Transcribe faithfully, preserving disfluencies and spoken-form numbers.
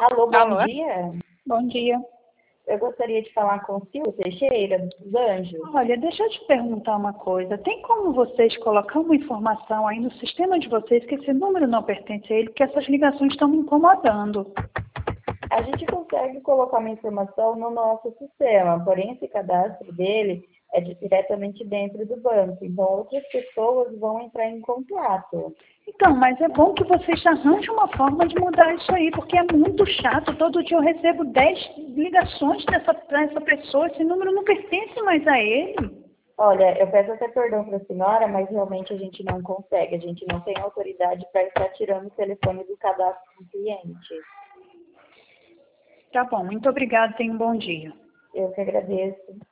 Alô, bom Alô? dia. Bom dia. Eu gostaria de falar com o Silvio Teixeira, dos Anjos. Olha, deixa eu te perguntar uma coisa. Tem como vocês colocar uma informação aí no sistema de vocês que esse número não pertence a ele, porque essas ligações estão me incomodando? A gente consegue colocar uma informação no nosso sistema, porém esse cadastro dele é de- diretamente dentro do banco. Então, outras pessoas vão entrar em contato. Então, mas é bom que vocês arranjem uma forma de mudar isso aí, porque é muito chato. Todo dia eu recebo dez ligações dessa, dessa pessoa. Esse número não pertence mais a ele. Olha, eu peço até perdão para a senhora, mas realmente a gente não consegue. A gente não tem autoridade para estar tirando o telefone do cadastro do cliente. Tá bom, muito obrigada. Tenha um bom dia. Eu que agradeço.